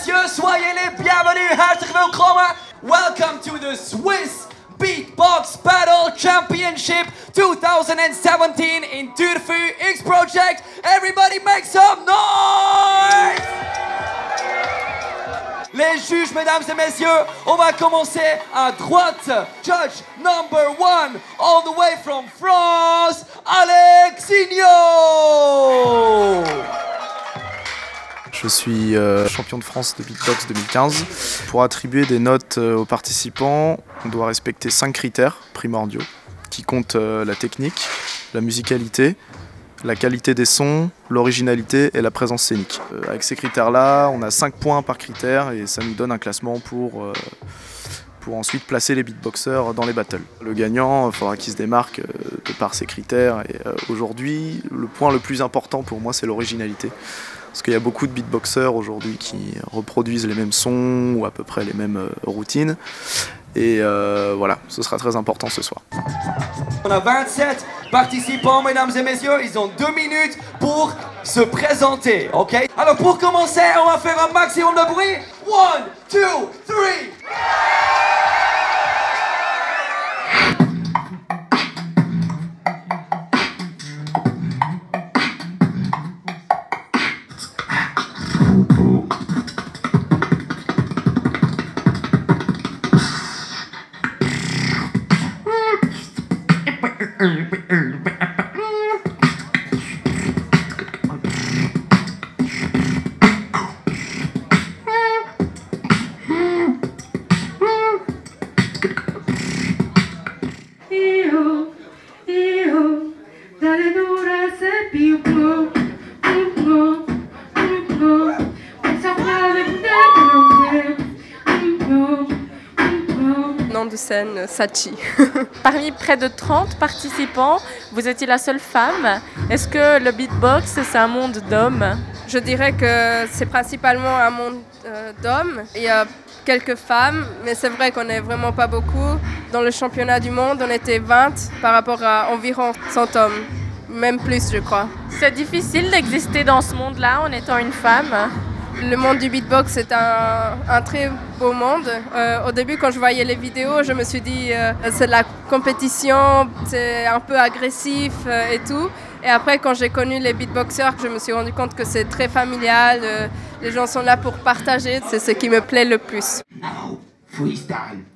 messieurs, soyez les bienvenus. Hartelijk willkommen. Welcome to the Swiss Beatbox Battle Championship 2017 in Turfu X Project. Everybody make some noise! Les juges, mesdames et messieurs, on va commencer à droite. Judge number 1, all the way from France, Alexinho! Je suis champion de France de beatbox 2015. Pour attribuer des notes aux participants, on doit respecter 5 critères primordiaux qui comptent la technique, la musicalité, la qualité des sons, l'originalité et la présence scénique. Avec ces critères-là, on a 5 points par critère et ça nous donne un classement pour ensuite placer les beatboxers dans les battles. Le gagnant, il faudra qu'il se démarque de par ses critères. Et aujourd'hui, le point le plus important pour moi, c'est l'originalité. Parce qu'il y a beaucoup de beatboxers aujourd'hui qui reproduisent les mêmes sons ou à peu près les mêmes routines. Et voilà, ce sera très important ce soir. On a 27 participants, mesdames et messieurs. Ils ont 2 minutes pour se présenter, ok? Alors pour commencer, on va faire un maximum de bruit. 1, 2, 3. Nom de scène, Sachi. Parmi près de 30 participants, vous étiez la seule femme. Est-ce que le beatbox, c'est un monde d'hommes? Je dirais que c'est principalement un monde d'hommes. Il y a quelques femmes, mais c'est vrai qu'on n'est vraiment pas beaucoup. Dans le championnat du monde, on était 20 par rapport à environ 100 hommes. Même plus, je crois. C'est difficile d'exister dans ce monde-là en étant une femme. Le monde du beatbox, c'est un très beau monde. Au début, quand je voyais les vidéos, je me suis dit c'est de la compétition, c'est un peu agressif et tout. Et après, quand j'ai connu les beatboxers, je me suis rendu compte que c'est très familial. Les gens sont là pour partager. C'est ce qui me plaît le plus. Now, freestyle.